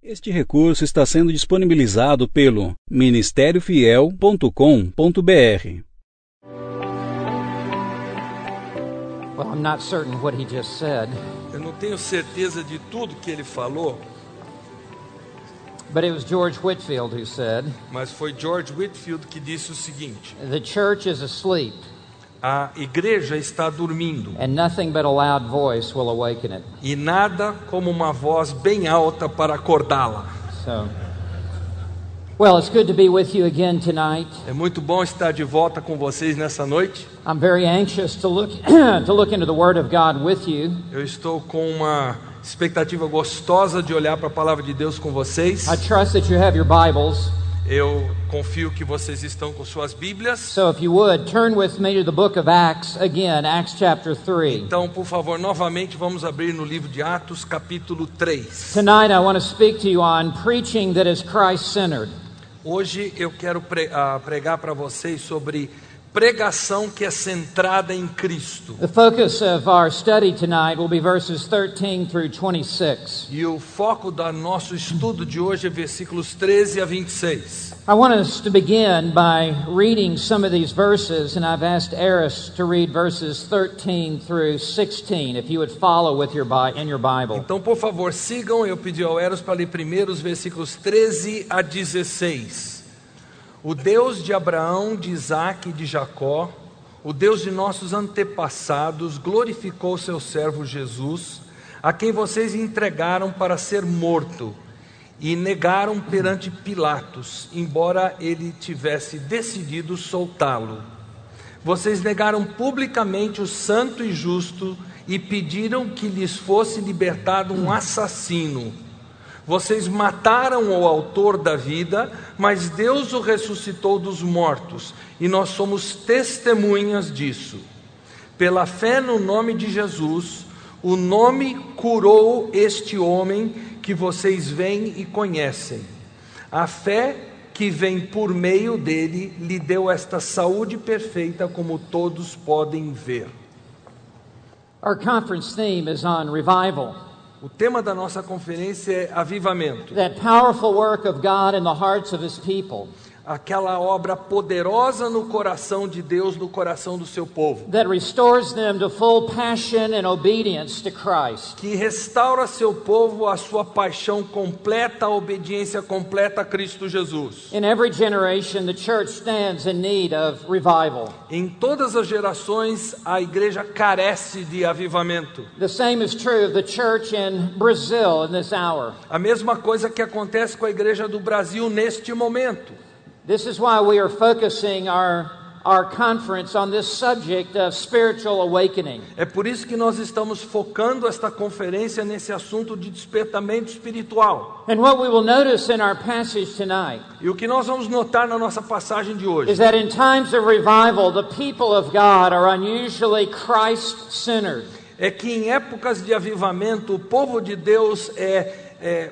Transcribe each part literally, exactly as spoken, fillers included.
Este recurso está sendo disponibilizado pelo ministério fiel ponto com ponto br. Well, I'm not certain what he just said, Eu não tenho certeza de tudo que ele falou, but it was George Whitefield who said, mas foi George Whitefield que disse o seguinte: "The church is asleep, a igreja está dormindo and nothing but a loud voice will awaken it." e nada como uma voz bem alta para acordá-la. So, well, it's good to be with you again tonight. É muito bom estar de volta com vocês nessa noite. I'm very anxious to look to look into the Word of God with you. Eu estou com uma expectativa gostosa de olhar para a palavra de Deus com vocês. I trust that you have your Bibles. Eu confio que vocês estão com suas Bíblias. So if you would, turn with me to the book of Acts again, Acts chapter three. Então, por favor, novamente vamos abrir no livro de Atos, capítulo três. Tonight I want to speak to you on preaching that is Christ-centered. Hoje eu quero pre- uh, pregar para vocês sobre pregação que é centrada em Cristo. The focus of our study tonight will be verses thirteen through twenty-six. E o foco do nosso estudo de hoje é versículos treze a vinte e seis. I want us to begin by reading some of these verses, and I've asked Eris to read verses thirteen through sixteen, if you would follow with your Bi- in your Bible. Então, por favor, sigam. Eu pedi ao Eros para ler primeiro os versículos treze a dezesseis. O Deus de Abraão, de Isaque e de Jacó, o Deus de nossos antepassados, glorificou seu servo Jesus, a quem vocês entregaram para ser morto e negaram perante Pilatos, embora ele tivesse decidido soltá-lo. Vocês negaram publicamente o santo e justo e pediram que lhes fosse libertado um assassino. Vocês mataram o autor da vida, mas Deus o ressuscitou dos mortos, e nós somos testemunhas disso. Pela fé no nome de Jesus, o nome curou este homem que vocês veem e conhecem. A fé que vem por meio dele lhe deu esta saúde perfeita, como todos podem ver. Our conference theme is on revival. O tema da nossa conferência é avivamento. That powerful work of God in the hearts of His people. Aquela obra poderosa no coração de Deus, no coração do seu povo. That restores them to full passion and obedience to Christ. Que restaura seu povo à sua paixão completa, a obediência completa a Cristo Jesus. In every generation, the church stands in need of revival. Em todas as gerações, a igreja carece de avivamento. The same is true of the church in Brazil in this hour. A mesma coisa que acontece com a igreja do Brasil neste momento. This is why we are focusing our our conference on this subject of spiritual awakening. É por isso que nós estamos focando esta conferência nesse assunto de despertamento espiritual. And what we will notice in our passage tonight E o que nós vamos notar na nossa passagem de hoje is that in times of revival, the people of God are unusually Christ-centered. é que em épocas de avivamento o povo de Deus é, é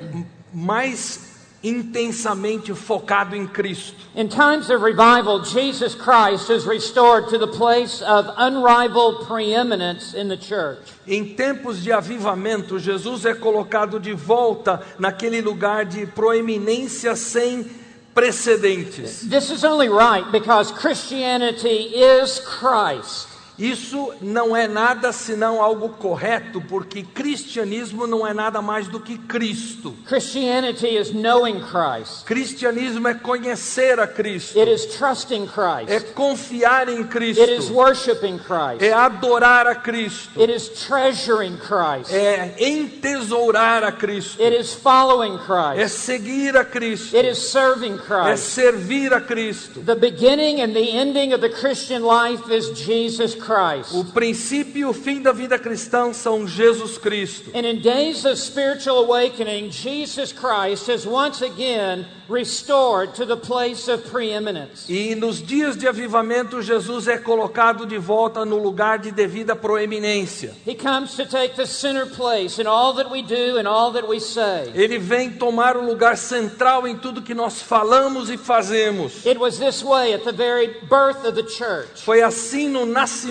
mais intensamente focado em Cristo. In times of revival, Jesus Christ is restored to the place of unrivaled preeminence in the church. Em tempos de avivamento, Jesus é colocado de volta naquele lugar de proeminência sem precedentes. This is only right because Christianity is Christ. Isso não é nada senão algo correto, porque cristianismo não é nada mais do que Cristo. Christianity is knowing Christ. Cristianismo é conhecer a Cristo. It is trusting É Christ. confiar em Cristo. It is worshiping Christ. É adorar a Cristo. It is treasuring Christ. É entesourar a Cristo. It is following É Christ. seguir a Cristo. It is serving É Christ. servir a Cristo. The beginning and the ending of the Christian life is Jesus Christ. O princípio e o fim da vida cristã são Jesus Cristo. And in days of spiritual awakening, Jesus Christ is once again restored to the place of preeminence. E nos dias de avivamento, Jesus é colocado de volta no lugar de devida proeminência. He comes to take the center place in all that we do and all that we say. Ele vem tomar o lugar central em tudo que nós falamos e fazemos. It was this way at the very birth of the church. Foi assim no nascimento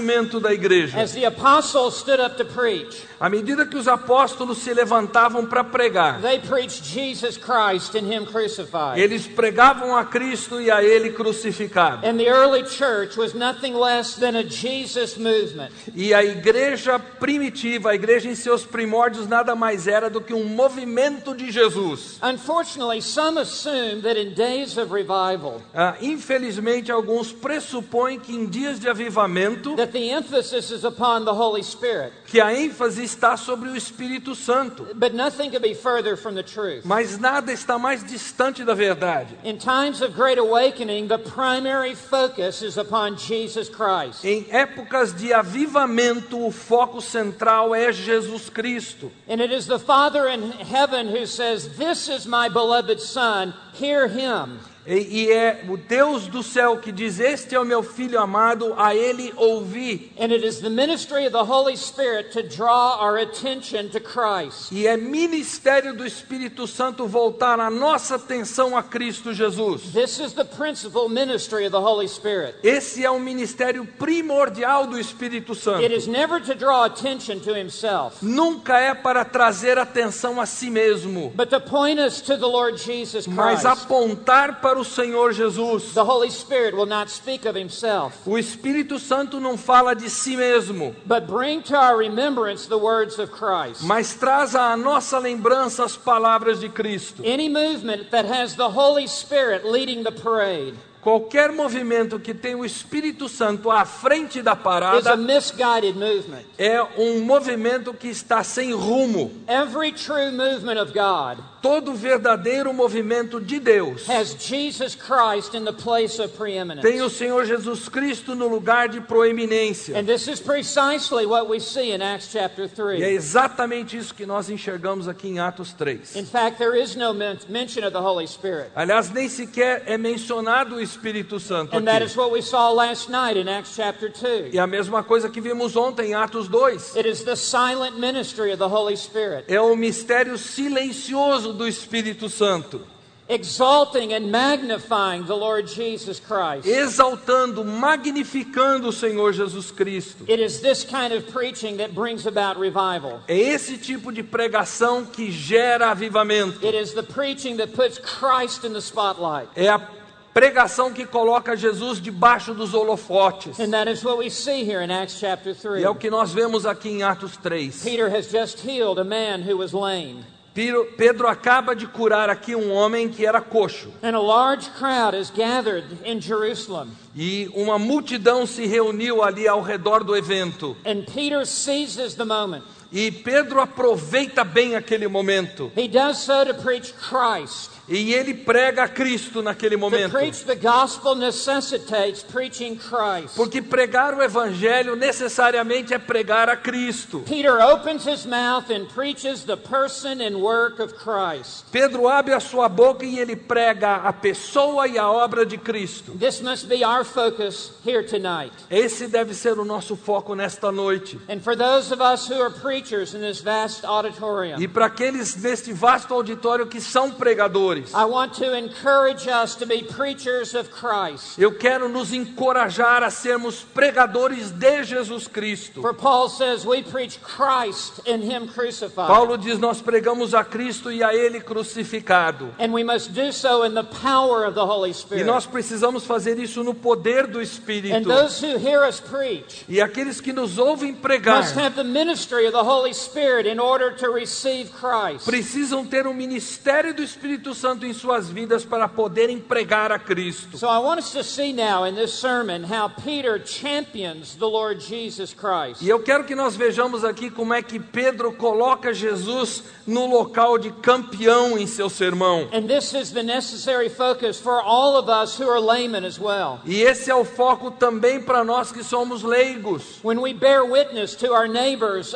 nascimento da igreja. As the apostles stood up to preach, À medida que os apóstolos se levantavam para pregar, they preached Jesus Christ and Him crucified. eles pregavam a Cristo e a Ele crucificado. And the early church was nothing less than a Jesus movement. E a igreja primitiva, a igreja em seus primórdios, nada mais era do que um movimento de Jesus. Unfortunately, some assume that in days of revival, Ah, infelizmente, alguns pressupõem que em dias de avivamento, that the emphasis is upon the Holy Spirit. que a ênfase está sobre o Espírito Santo. But nothing could be further from the truth. Mas nada está mais distante da verdade. In times of great awakening, the primary focus is upon Jesus Christ. Em épocas de avivamento, o foco central é Jesus Cristo. And it is the Father in heaven who says, "This is my beloved Son, hear Him." E, e é o Deus do céu que diz: este é o meu filho amado, a ele ouvi. And it is the ministry of the Holy Spirit to draw our attention to Christ. E é ministério do Espírito Santo voltar a nossa atenção a Cristo Jesus. This is the principal ministry of the Holy Spirit. Esse é o ministério primordial do Espírito Santo. It is never to draw attention to Himself, Nunca é para trazer atenção a si mesmo, but to point us to the Lord Jesus mas Christ. apontar para o Senhor Jesus. The Holy Spirit will not speak of Himself, O Espírito Santo não fala de si mesmo, but bring to our remembrance the words of Christ. mas traz à nossa lembrança as palavras de Cristo. Any movement that has the Holy Spirit leading the parade Qualquer movimento que tem o Espírito Santo à frente da is a parada misguided movement. é um movimento que está sem rumo. Every true movement of God Todo verdadeiro movimento de Deus has Jesus Christ in the place of preeminence. tem o Senhor Jesus Cristo no lugar de proeminência. And this is precisely what we see in Acts chapter E é three. exatamente isso que nós enxergamos aqui em Atos três. In fact, there is no men- mention of the Holy Spirit. Aliás, nem sequer é mencionado o Espírito Santo And that aqui. is what we saw last night in Acts chapter two. E a mesma coisa que vimos ontem em Atos dois. It is the silent ministry of the Holy Spirit, É o mistério silencioso do Espírito Santo, exalting and magnifying the Lord Jesus Christ. exaltando, magnificando o Senhor Jesus Cristo. It is this kind of preaching that brings about revival. É esse tipo de pregação que gera avivamento. It is the preaching that puts Christ in the spotlight. É a pregação que coloca Jesus debaixo dos holofotes. And that is what we see here in Acts chapter three. E é o que nós vemos aqui em Atos três. Peter has just healed a man who was lame. Pedro, Pedro acaba de curar aqui um homem que era coxo. And a large crowd is gathered in Jerusalem. E uma multidão se reuniu ali ao redor do evento. And Peter seizes the moment. E Pedro aproveita bem aquele momento. He does so to preach Christ. E ele prega a Cristo naquele To momento. preach the gospel necessitates preaching Christ. Porque pregar o Evangelho necessariamente é pregar a Cristo. Peter opens his mouth and preaches the person and work of Christ. Pedro abre a sua boca e ele prega a pessoa e a obra de Cristo. This must be our focus here tonight. Esse deve ser o nosso foco nesta noite. And for those of us who are preachers in this vast auditorium, E para aqueles neste vasto auditório que são pregadores, I want to encourage us to be preachers of Christ. eu quero nos encorajar a sermos pregadores de Jesus Cristo. For Paul says we preach Christ and Him crucified. Paulo diz: nós pregamos a Cristo e a Ele crucificado. And we must do so in the power of the Holy E Spirit. nós precisamos fazer isso no poder do And Espírito. those who hear us preach E aqueles que nos ouvem pregar must have the ministry of the Holy Spirit in order to receive Christ. precisam ter o ministério do Espírito Santo em suas vidas para poderem pregar a Cristo. So I want us to see now in this sermon how Peter champions the Lord Jesus Christ. E eu quero que nós vejamos aqui como é que Pedro coloca Jesus no local de campeão em seu sermão. And this is the necessary focus for all of us who are laymen as well. E esse é o foco também para nós que somos leigos. When we bear witness to our neighbors of Christ,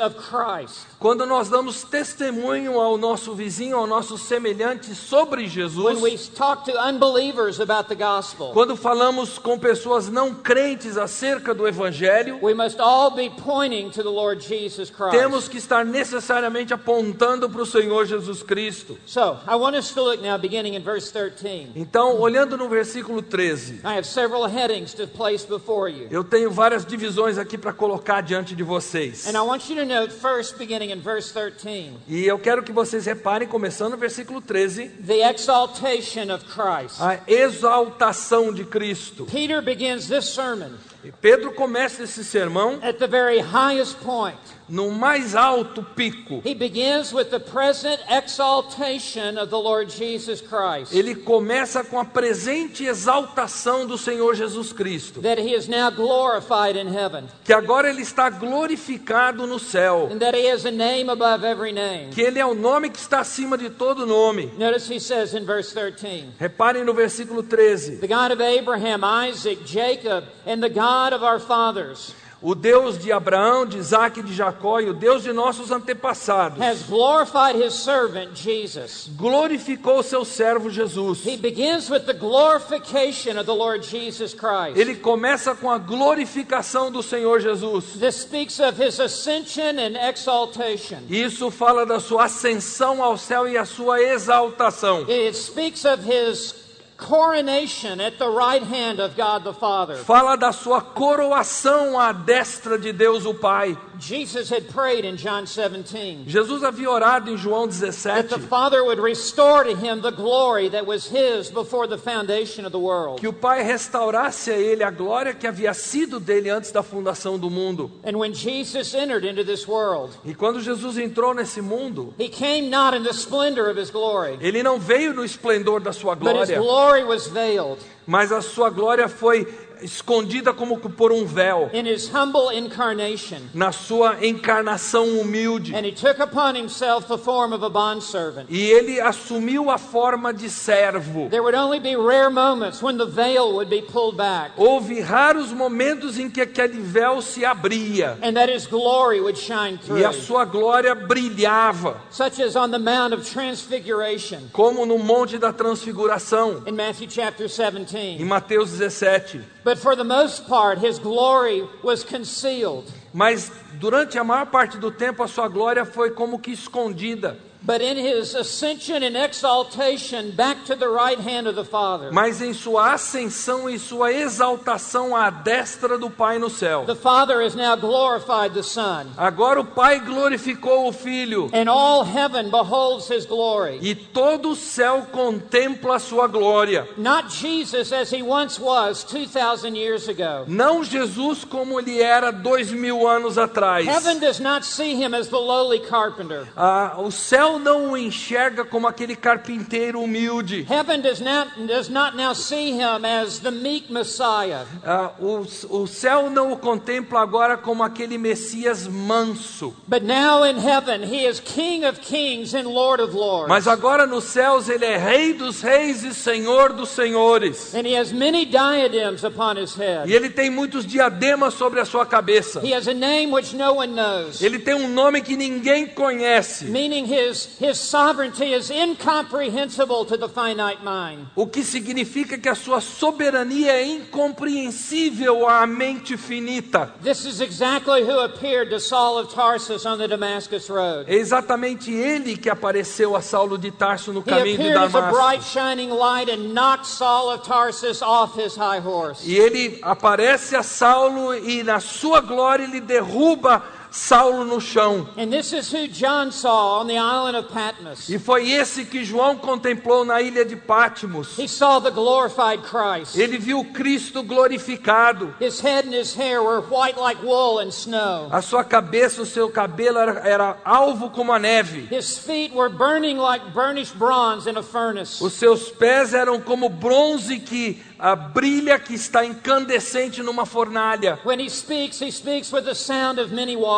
Christ. Quando nós damos testemunho ao nosso vizinho, ao nosso semelhante sobre When Jesus, we talk to unbelievers about the gospel, quando falamos com pessoas não crentes acerca do Evangelho, we must all be pointing to the Lord Jesus Christ. temos que estar necessariamente apontando para o Senhor Jesus Cristo. So, I want us to look now beginning in verse thirteen. Então, olhando no versículo treze, I have several headings to place before you. eu tenho várias divisões aqui para colocar diante de vocês. And I want you to note first, beginning in verse thirteen, E eu quero que vocês reparem, começando no versículo treze, the exaltation of Christ. a exaltação de Cristo. Peter begins this sermon E Pedro começa esse sermão at the very highest point. no mais alto pico. He begins with the present exaltation of the Lord Jesus Christ, Ele começa com a presente exaltação do Senhor Jesus Cristo, that he is now glorified in heaven, que agora ele está glorificado no céu, and that he has a name above every name. que ele é o nome que está acima de todo nome. Notice he says in verse thirteen, Reparem no versículo treze. the God of Abraham, Isaac, Jacob, and the God of our fathers O Deus de Abraão, de Isaac e de Jacó, e o Deus de nossos antepassados, has glorified his servant Jesus. glorificou seu servo Jesus. He begins with the glorification of the Lord Jesus Christ. Ele começa com a glorificação do Senhor Jesus. This speaks of his ascension and exaltation. Isso fala da sua ascensão ao céu e a sua exaltação. It speaks of his coronation at the right hand of God the Father. Fala da sua coroação à destra de Deus o Pai. Jesus had prayed in John seventeen Jesus havia orado em João that dezessete the Father would restore to him the glory that was his before the foundation of the world. que o Pai restaurasse a ele a glória que havia sido dele antes da fundação do mundo. And when Jesus entered into this world, E quando Jesus entrou nesse mundo, he came not in the splendor of his glory, ele não veio no esplendor da sua but his glória, glory was veiled mas a sua glória foi escondida como que por um véu, in his humble incarnation. na sua encarnação humilde. And he took upon himself the form of a bondservant. E ele assumiu a forma de servo. There would only be rare moments when the veil would be pulled back, Houve raros momentos em que aquele véu se abria and that his glory would shine through, e a sua glória brilhava, such as on the Mount of Transfiguration como no Monte da Transfiguração, in Matthew chapter em seventeen. Mateus dezessete. But for the most part, his glory was concealed. Mas durante a maior parte do tempo a sua glória foi como que escondida. But in his ascension and exaltation back to the right hand of the Father, Mas em sua ascensão e sua exaltação à destra do Pai no céu, the Father has now glorified the Son, agora o Pai glorificou o Filho, and all heaven beholds his glory. e todo o céu contempla a sua glória. Not Jesus as he once was two thousand years ago. Não Jesus como ele era dois mil anos atrás. Heaven does not see him as the lowly carpenter. Ah, o céu não o enxerga como aquele carpinteiro humilde. Heaven does not, does not now see him as the meek Messiah. Ah, o, o céu não o contempla agora como aquele Messias manso. But now in heaven he is King of kings and Lord of lords. Mas agora nos céus ele é Rei dos reis e Senhor dos senhores. And he has many diadems upon his head. E ele tem muitos diademas sobre a sua cabeça. He has a name which no one knows, Ele tem um nome que ninguém conhece. meaning his, his sovereignty is incomprehensible to the finite mind. O que significa que a sua soberania é incompreensível à mente finita. This is exactly who appeared to Saul of Tarsus on the Damascus road. É exatamente ele que apareceu a Saulo de Tarso no He caminho de appeared as a Damasco. bright shining light and knocked Saul of Tarsus off his high horse. E ele aparece a Saulo e na sua glória ele derruba Saulo no chão. And this is who John saw on the island of Patmos. E foi esse que João contemplou na ilha de Patmos. He saw the glorified Christ. Ele viu Cristo glorificado. His head and his hair were white like wool and snow. A sua cabeça, o seu cabelo era, era alvo como a neve. His feet were burning like burnished bronze in a furnace. Os seus pés eram como bronze que ah, brilha, que está incandescente numa fornalha. When he speaks, he speaks with the sound of many waters.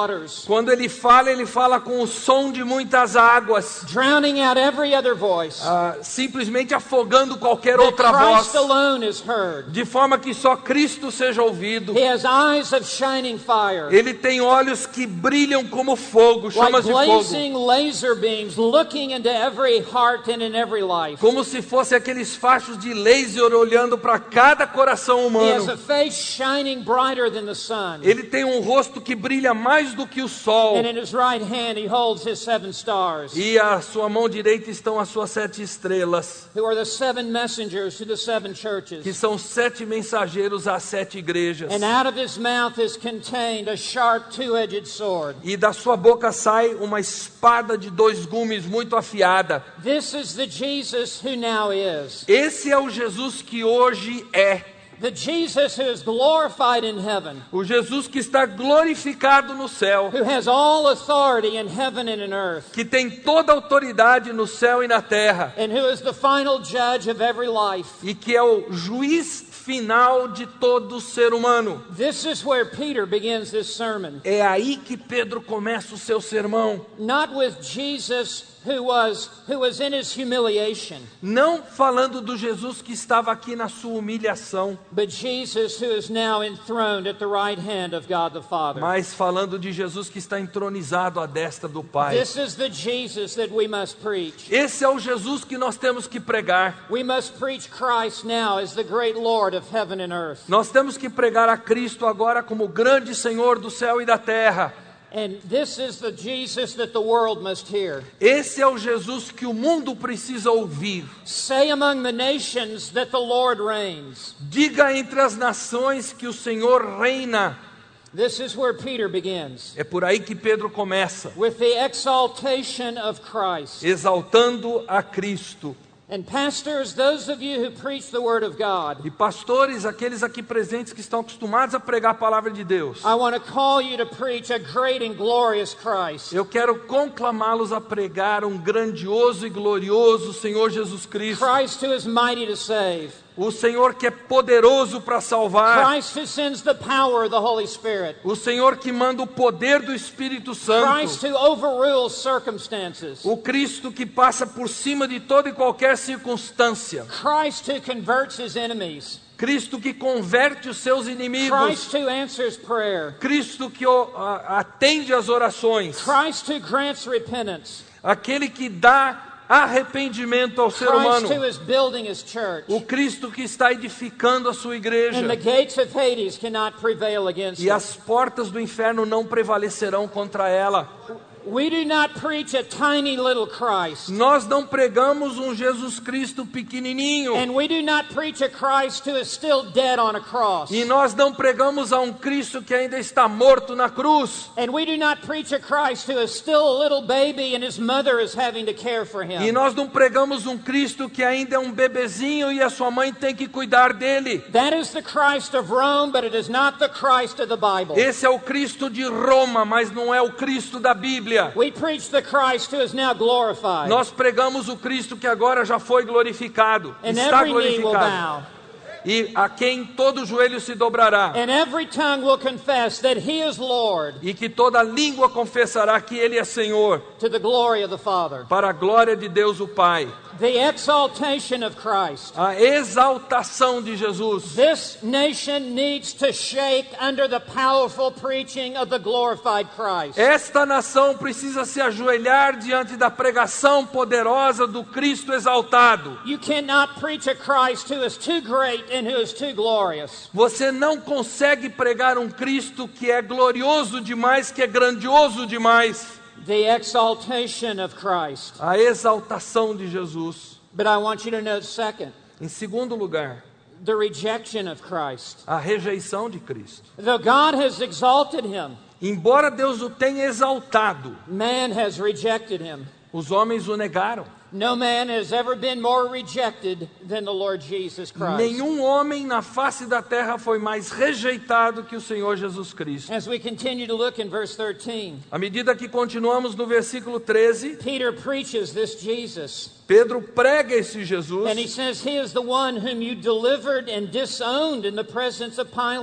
waters, Quando ele fala, ele fala com o som de muitas águas, drowning out every other voice. ah, simplesmente afogando qualquer That outra voz, Christ alone is heard. de forma que só Cristo seja ouvido. He has eyes of shining fire, Ele tem olhos que brilham como fogo, like chamas de fogo, blazing laser beams, looking into every heart and in every life. como se fosse aqueles fachos de laser olhando para cada coração He has humano. a face shining brighter than the sun. Ele tem um rosto que brilha mais do que o sol, And in his right hand he holds his seven stars, e à sua mão direita estão as suas sete estrelas, who are the seven messengers to the seven que churches. são sete mensageiros às sete igrejas. And out of his mouth is contained a sharp two-edged sword. E da sua boca sai uma espada de dois gumes muito afiada. This is the Jesus who now is. Esse é o Jesus que hoje é. The Jesus who is glorified in heaven, O Jesus que está glorificado no céu, who has all authority in heaven and in earth, que tem toda a autoridade no céu e na terra, and who is the final judge of every life. e que é o juiz final de todo ser humano. This is where Peter begins this sermon. É aí que Pedro começa o seu sermão. Not with Jesus who was who was in his humiliation, Não falando do Jesus que estava aqui na sua humilhação, but Jesus who is now enthroned at the right hand of God the Father. mas falando de Jesus que está entronizado à destra do Pai. This is the Jesus that we must preach. Esse é o Jesus que nós temos que pregar. We must preach Christ now as the great Lord of heaven and earth. Nós temos que pregar a Cristo agora como o grande Senhor do céu e da terra. And this is the Jesus that the world must hear. Esse é o Jesus que o mundo precisa ouvir. Say among the nations that the Lord reigns. Diga entre as nações que o Senhor reina. This is where Peter begins, É por aí que Pedro começa, with the exaltation of Christ. exaltando a Cristo. And pastors, those of you who preach the word of God, E pastores, aqueles aqui presentes que estão acostumados a pregar a palavra de Deus, I want to call you to preach a great and glorious Christ. eu quero conclamá-los a pregar um grandioso e glorioso Senhor Jesus Cristo. Christ who is mighty to save. O Senhor que é poderoso para salvar. Christ who sends the power of the Holy Spirit. O Senhor que manda o poder do Espírito Christ Santo. who overrules circumstances. O Cristo que passa por cima de toda e qualquer circunstância. Christ who converts his enemies. Cristo que converte os seus inimigos. Christ who answers prayer. Cristo que o- a- atende às orações. Christ who grants repentance. Aquele que dá arrependimento ao ser Christ who humano. is building his church. O Cristo que está edificando a sua igreja. And the gates of Hades cannot prevail against E it. as portas do inferno não prevalecerão contra ela. We do not preach a tiny little Christ. Nós não pregamos um Jesus Cristo pequenininho. And we do not preach a Christ who is still dead on a cross. E nós não pregamos a um Cristo que ainda está morto na cruz. And we do not preach a Christ who is still a little baby and his mother is having to care for E him. nós não pregamos um Cristo que ainda é um bebezinho e a sua mãe tem que cuidar dele. That is the Christ of Rome, but it is not the Christ of the Bible. Esse é o Cristo de Roma, mas não é o Cristo da Bíblia. We preach the Christ who is now glorified. Nós pregamos o Cristo que agora já foi glorificado, And está every knee will glorificado. bow. E a quem todo joelho se dobrará. And every tongue will confess that he is Lord, E que toda língua confessará que Ele é Senhor, to the glory of the Father. para a glória de Deus o Pai. The exaltation of Christ. A exaltação de Jesus. This nation needs to shake under the powerful preaching of the glorified Christ. Esta nação precisa se ajoelhar diante da pregação poderosa do Cristo exaltado. You cannot preach a Christ who is too great and who is too glorious. Você não consegue pregar um Cristo que é glorioso demais, que é grandioso demais. The exaltation of Christ. A exaltação de Jesus. But I want you to note, second, Em segundo lugar, the rejection of Christ. a rejeição de Cristo. Though God has exalted him, Embora Deus o tenha exaltado, man has rejected him. os homens o negaram. No man has ever been more rejected than the Lord Jesus Christ. Nenhum homem na face da terra foi mais rejeitado que o Senhor Jesus Cristo. As we continue to look in verse thirteen, À medida que continuamos no versículo treze, Peter preaches this Jesus. Pedro prega esse Jesus. And he says, he is the one whom you delivered and disowned in the presence of Pilate.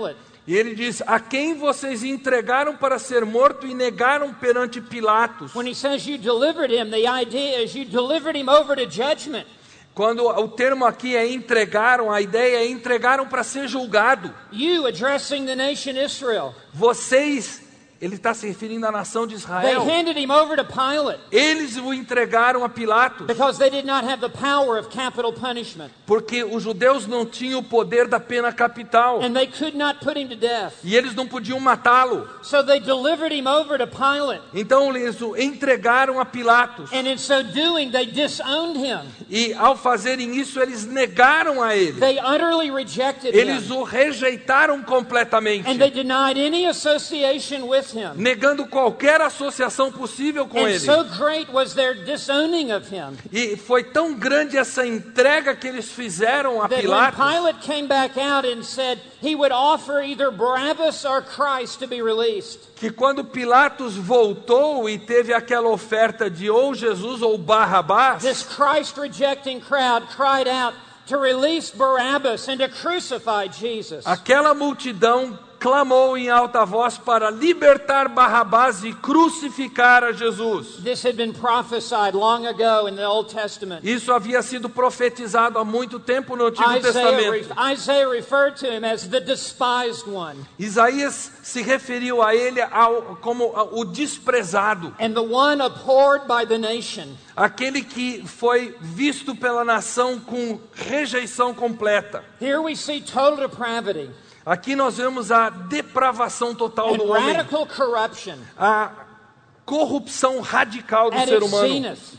E ele diz: a quem vocês entregaram para ser morto e negaram perante Pilatos. When he says you delivered him, the idea is you delivered him over to judgment. Quando o termo aqui é entregaram, a ideia é entregaram para ser julgado. You addressing the nation Israel. Vocês, ele está se referindo à nação de They Israel. handed him over to Pilate Eles o entregaram a Pilatos, because they did not have the power of capital punishment. porque os judeus não tinham o poder da pena capital. And they could not put him to death. E eles não podiam matá-lo. So they delivered him over to Pilate. Então eles o entregaram a Pilatos. And in so doing, they disowned him. E ao fazerem isso, eles negaram a ele. They utterly rejected Eles him. o rejeitaram completamente, And they denied any association with him. negando qualquer associação possível com And ele. so great was their disowning of him E foi tão grande essa entrega que eles fizeram a that when Pilatos, Pilate came back out and said he would offer either Barabbas or Christ to be released, que quando Pilatos voltou e teve aquela oferta de ou Jesus ou Barrabás, this Christ-rejecting crowd cried out to release Barabbas and to crucify Jesus. aquela multidão clamou em alta voz para libertar Barrabás e crucificar a Jesus. This had been prophesied long ago in the Old Testament. Isso havia sido profetizado há muito tempo no Antigo Isaiah, Testamento. re- Isaiah referred to him as the despised one Isaías se referiu a ele ao, como o desprezado, and the one abhorred by the nation. aquele que foi visto pela nação com rejeição completa. Here we see total depravity Aqui nós vemos a depravação total and do homem, radical corruption a corrupção radical do at ser its humano, zenith,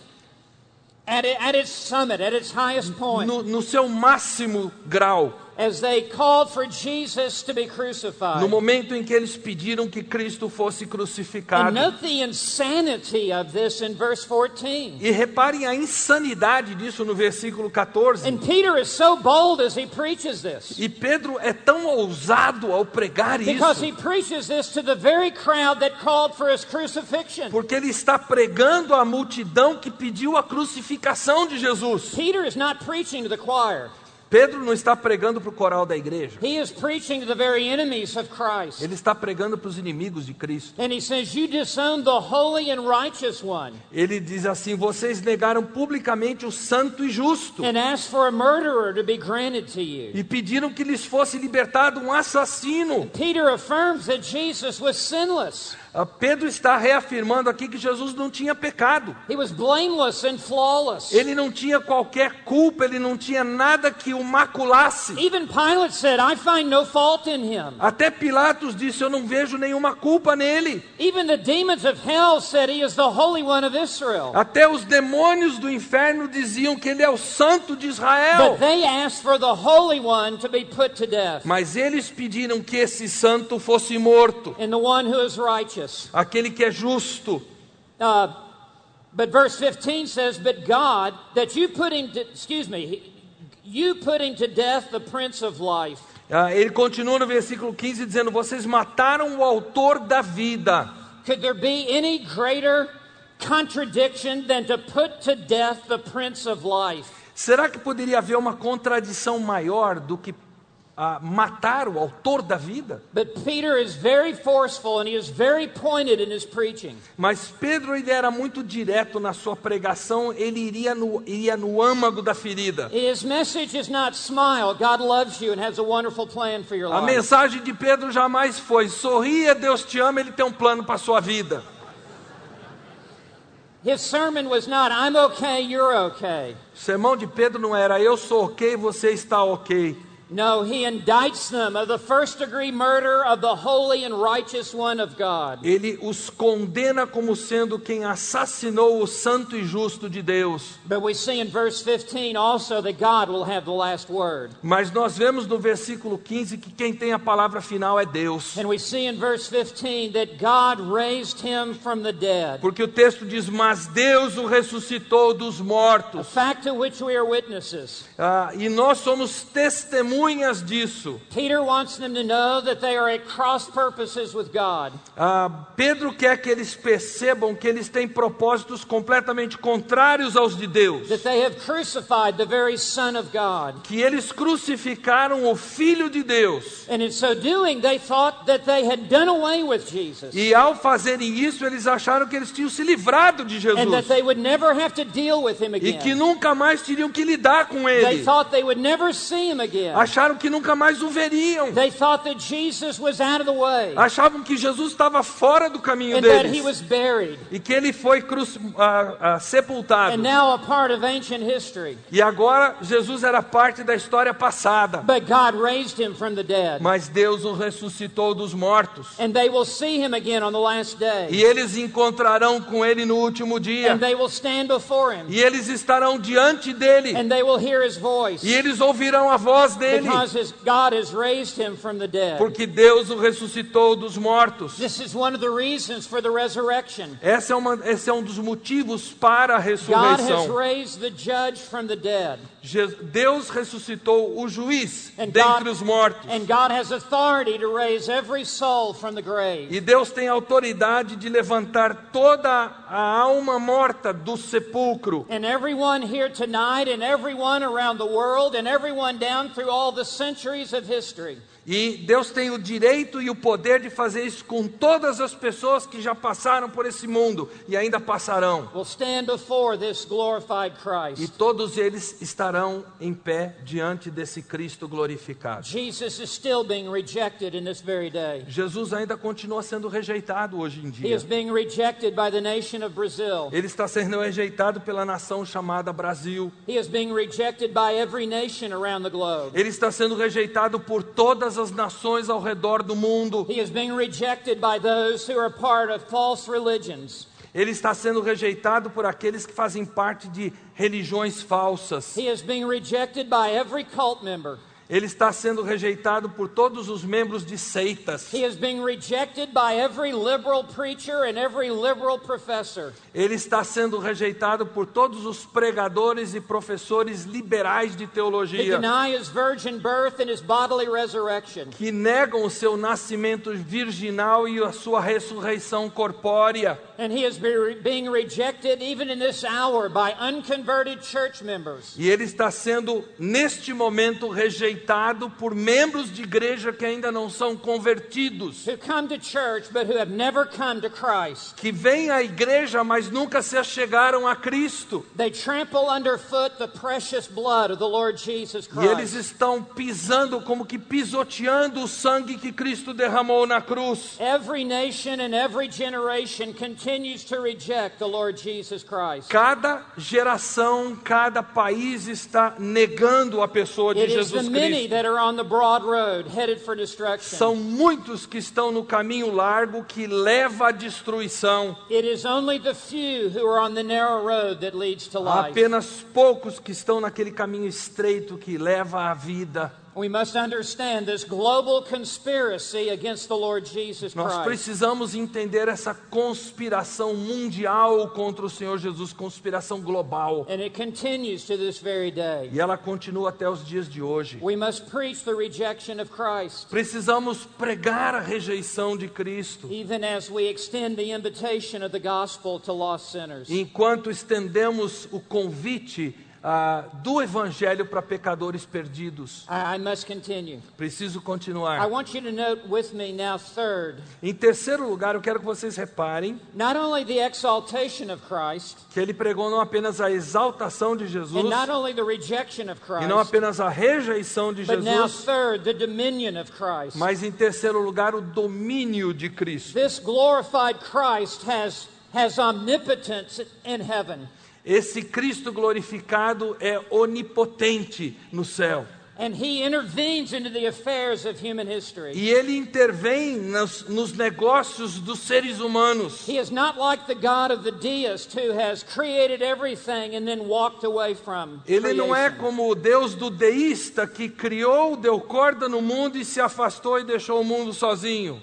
at, it, at its summit, at its highest point, no, no seu máximo grau, as they called for Jesus to be crucified. no momento em que eles pediram que Cristo fosse And crucificado. note the insanity of this in verse fourteen. E reparem a insanidade disso no versículo quatorze. And Peter is so bold as he preaches this, E Pedro é tão ousado ao pregar because isso, he preaches this to the very crowd that called for his crucifixion. porque ele está pregando à multidão que pediu a crucificação de Jesus. Peter is not preaching to the choir. Pedro não está pregando para o coral da igreja. He is preaching to the very enemies of Christ. Ele está pregando para os inimigos de Cristo. And he says, you disown the holy and righteous one Ele diz assim: vocês negaram publicamente o santo e justo and asked for a murderer to be granted to you. e pediram que lhes fosse libertado um assassino. Peter affirms that Jesus was sinless. Ah, Pedro está reafirmando aqui que Jesus não tinha pecado. He was blameless and flawless. Ele não tinha qualquer culpa, ele não tinha nada que o maculasse. Even Pilate said, I find no fault in him. Até Pilatos disse: eu não vejo nenhuma culpa nele. Even the demons of hell said he is the Holy One of Israel. Até os demônios do inferno diziam que ele é o santo de Israel. But they asked for the Holy One to be put to death, Mas eles pediram que esse santo fosse morto, and the one who is righteous. aquele que é justo. Uh, but verse fifteen says, but God, that you put him to, excuse me, you putting to death the Prince of Life. Ah, ele continua no versículo quinze dizendo: vocês mataram o autor da vida. Could there be any greater contradiction than to put to death the Prince of Life? Será que poderia haver uma contradição maior do que ah, matar o autor da vida? But Peter is very forceful and he is very pointed in his preaching. Mas Pedro, ele era muito direto na sua pregação, ele iria no, iria no âmago da ferida. His message is not smile, God loves you and has a wonderful plan for your A life. mensagem de Pedro jamais foi: sorria, Deus te ama, Ele tem um plano para a sua vida. His sermon was not, I'm okay, you're okay. O sermão de Pedro não era: eu sou ok, você está ok. No, he indicts them of the first degree murder of the holy and righteous one of God. Ele os condena como sendo quem assassinou o santo e justo de Deus. But we see in verse fifteen also that God will have the last word. Mas nós vemos no versículo quinze que quem tem a palavra final é Deus. And we see in verse fifteen that God raised him from the dead. Porque o texto diz: mas Deus o ressuscitou dos A mortos. fact to which we are witnesses. Ah, e nós somos testemunhas testemunhas disso. Peter wants them to know that they are at cross purposes with God. Ah, Pedro quer que eles percebam que eles têm propósitos completamente contrários aos de Deus. That they have crucified the very Son of God. Que eles crucificaram o Filho de Deus. And in so doing, they thought that they had done away with Jesus. E ao fazerem isso, eles acharam que eles tinham se livrado de Jesus. And that they would never have to deal with him again. E que nunca mais teriam que lidar com They ele. thought they would never see him again. Acharam que nunca mais o veriam. They thought that Jesus was out of the way. Achavam que Jesus estava fora do caminho And that he deles. was buried. E que ele foi cruci- ah, ah, sepultado. And now a part of ancient history. E agora Jesus era parte da história passada. But God raised him from the dead. Mas Deus o ressuscitou dos mortos. And they will see him again on the last day. E eles encontrarão com ele no último dia. And they will stand before him. E eles estarão diante dele. And they will hear his voice. E eles ouvirão a voz dele. Because his, God has raised him from the dead. Porque Deus o ressuscitou dos mortos. This is one of the reasons for the resurrection. Esse é, uma, esse é um dos motivos para a God has ressurreição. raised the judge from the dead. Deus ressuscitou o juiz And dentre God, os mortos. and God has authority to raise every soul from the grave. E Deus tem autoridade de levantar toda a alma morta do sepulcro. And everyone here tonight, and everyone around the world, and everyone down through all the centuries of history. E Deus tem o direito e o poder de fazer isso com todas as pessoas que já passaram por esse mundo e ainda passarão. Will stand before this glorified E Christ. todos eles estarão em pé diante desse Cristo glorificado. Jesus is still being rejected in this very day. Jesus ainda continua sendo rejeitado hoje em He dia. is being rejected by the nation of Brazil. Ele está sendo rejeitado pela nação chamada Brasil. He is being rejected by every nation around the globe. Ele está sendo rejeitado por todas as nações ao redor do mundo. He is being rejected by those who are part of false religions. Ele está sendo rejeitado por aqueles que fazem parte de religiões falsas. He is being rejected by every cult member. Ele está sendo rejeitado por todos os membros de seitas. He is being rejected by every liberal preacher and every liberal professor. Ele está sendo rejeitado por todos os pregadores e professores liberais de Who teologia, deny his virgin birth and his bodily resurrection. que negam o seu nascimento virginal e a sua ressurreição corpórea. And he is be- being rejected even in this hour by unconverted church members. E ele está sendo, neste momento, rejeitado por membros de igreja que ainda não são convertidos, Who come to church but who have never come to Christ. que vêm à igreja, mas nunca se achegaram a Cristo. They trample underfoot the precious blood of the Lord Jesus E eles Christ. estão pisando, como que pisoteando o sangue que Cristo derramou na cruz. Every nation and every generation continues to reject the Lord Jesus Christ. Cada geração, cada país está negando a pessoa de It is the Jesus many Cristo. that are on the broad road headed for destruction. São muitos que estão no caminho largo que leva à destruição. It is only the few who are on the narrow road that leads to Há life. apenas poucos que estão naquele caminho estreito que leva à vida. We must understand this global conspiracy against the Lord Jesus Nós Christ. precisamos entender essa conspiração mundial contra o Senhor Jesus, conspiração global. And it continues to this very day. E ela continua até os dias de hoje. We must preach the rejection of Christ, Precisamos pregar a rejeição de Cristo, even as we extend the invitation of the gospel to lost sinners. enquanto estendemos o convite ah, do Evangelho para pecadores perdidos. I, I must continue. Preciso I continuar. want you to note with me now, third, Em terceiro lugar, eu quero que vocês reparem not only the exaltation of Christ, que ele pregou não apenas a exaltação de Jesus, and not only the rejection of e não Christ, apenas a rejeição de but now, Jesus, third, the dominion of Christ. mas em terceiro lugar, o domínio de Cristo. This glorified Christ has, has omnipotence in heaven. Esse Cristo glorificado é onipotente no céu. And he intervenes into the affairs of human history. E ele intervém nos, nos negócios dos seres humanos. He is not like the God of the deist who has created everything and then walked away from Ele não é creation. como o Deus do deísta que criou, deu corda no mundo e se afastou e deixou o mundo sozinho.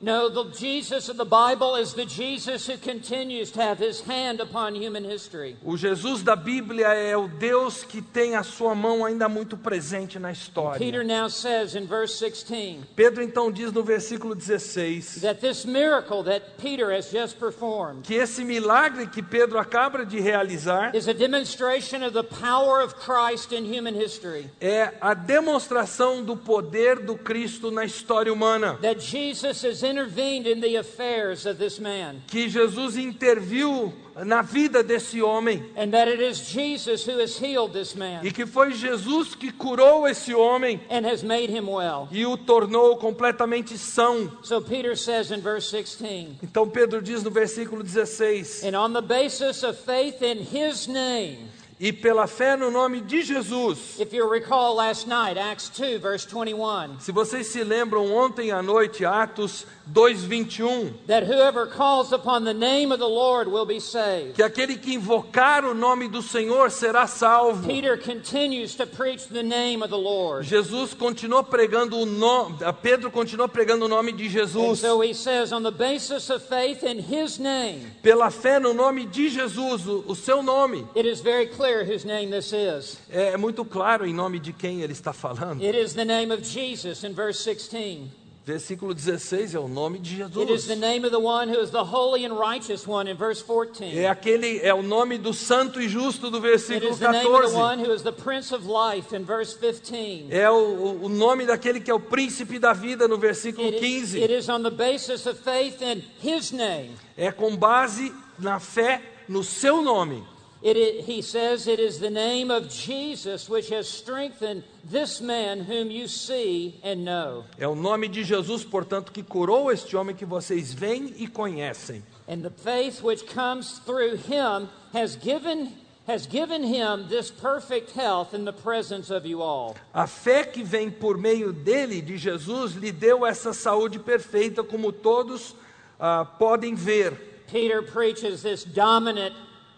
No, the Jesus of the Bible is the Jesus who continues to have his hand upon human history. O Jesus da Bíblia é o Deus que tem a sua mão ainda muito presente na história. Peter now says in verse sixteen Pedro então diz no versículo dezesseis that this miracle that Peter has just performed que esse milagre que Pedro acaba de realizar is a demonstration of the power of Christ in human history. é a demonstração do poder do Cristo na história humana. That Jesus has intervened in the affairs of this man. Que Jesus interviu na vida desse homem. And that it is Jesus who has healed this man. E que foi Jesus que curou esse homem. And has made him well. E o tornou completamente são. So Peter says in verse sixteen. Então Pedro diz no versículo dezesseis. And on the basis of faith in his name. E pela fé no nome de Jesus. If you recall last night, Acts two, verse twenty-one. Se vocês se lembram ontem à noite, Atos dois, vinte e um. That whoever calls upon the name of the Lord will be saved. Que aquele que invocar o nome do Senhor será salvo. Peter continues to preach the name of the Lord. Jesus continuou pregando o nome, Pedro continuou pregando o nome de Jesus. And so he says, on the basis of faith in his name. Pela fé no nome de Jesus, o, o seu nome. It is very clear whose name this is. É muito claro em nome de quem ele está falando. It is the name of Jesus in verse sixteen. Versículo dezesseis é o nome de Jesus. It is the name of the one who is the holy and righteous one in verse fourteen. É aquele é o nome do santo e justo do versículo It is the name of the quatorze. one who is the prince of life in verse fifteen. É o, o nome daquele que é o príncipe da vida no versículo It is, quinze. it is on the basis of faith in his name. É com base na fé no seu nome. It is, he says it is the name of Jesus which has strengthened this man whom you see and know. É o nome de Jesus, portanto, que curou este homem que vocês veem e conhecem. And the faith which comes through him has given has given him this perfect health in the presence of you all. A fé que vem por meio dele, de Jesus, lhe deu essa saúde perfeita, como todos uh, podem ver. Peter preaches this dominant,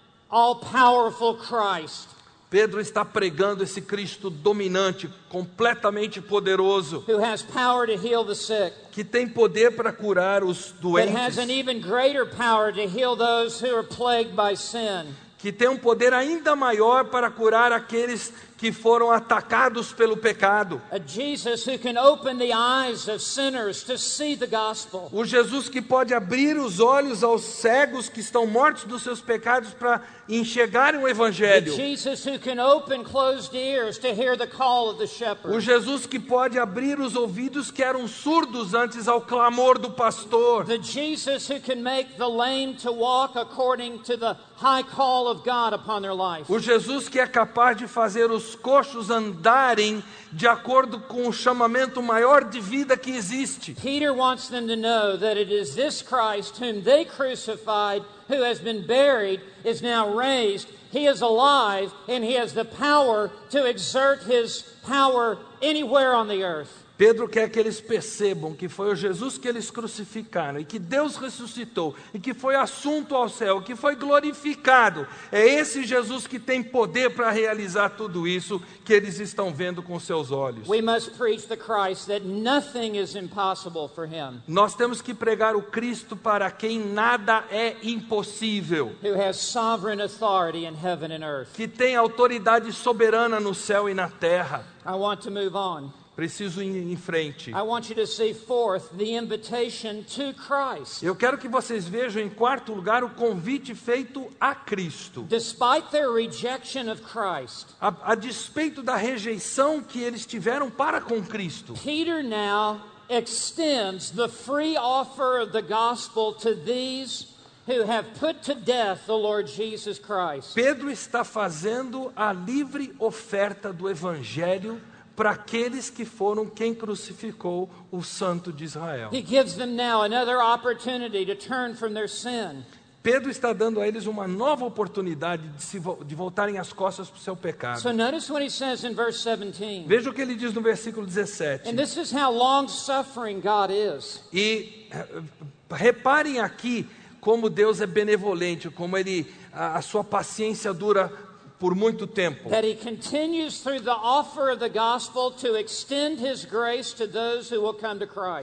all-powerful Christ. Pedro está pregando esse Cristo dominante, completamente poderoso, Who has power to heal the sick, que tem poder para curar os but has an doentes, even greater power to heal those who are plagued by sin. que tem um poder ainda maior para curar aqueles que foram atacados pelo pecado. A Jesus who can open the eyes of sinners to see the gospel. O Jesus que pode abrir os olhos aos cegos que estão mortos dos seus pecados para enxergarem o The Evangelho. Jesus who can open closed ears to hear the call of the O shepherd. Jesus que pode abrir os ouvidos que eram surdos antes ao clamor do pastor. The Jesus who can make the lame to walk according to the high call of God upon their life. O Jesus que é capaz de fazer os coxos andarem de acordo com o chamamento maior de vida que existe. Peter wants them to know that it is this Christ whom they crucified, who has been buried, is now raised. He is alive and he has the power to exert his power anywhere on the earth. Pedro quer que eles percebam que foi o Jesus que eles crucificaram e que Deus ressuscitou e que foi assunto ao céu, que foi glorificado. É esse Jesus que tem poder para realizar tudo isso que eles estão vendo com seus olhos. We must preach the Christ that nothing is impossible for him, Nós temos que pregar o Cristo para quem nada é impossível, who has sovereign authority in heaven and earth. que tem autoridade soberana no céu e na terra. I want to move on. Preciso ir em frente. I want you to see forth the invitation to Christ. Eu quero que vocês vejam, em quarto lugar, o convite feito a Cristo. Despite their rejection of Christ, A, a despeito da rejeição que eles tiveram para com Cristo, Peter now extends the free offer of the gospel to these who have put to death the Lord Jesus Christ. Pedro está fazendo a livre oferta do Evangelho para aqueles que foram quem crucificou o Santo de Israel. He gives them now another opportunity to turn from their sin. Pedro está dando a eles uma nova oportunidade de, se, vo- de voltarem as costas para o seu pecado. So notice what he says in verse seventeen. Veja o que ele diz no versículo dezessete. And this is how long-suffering God is. E eh, reparem aqui como Deus é benevolente, como ele, a, a sua paciência dura por muito tempo. That he continues through the offer of the gospel to extend his grace to those who will come to Christ.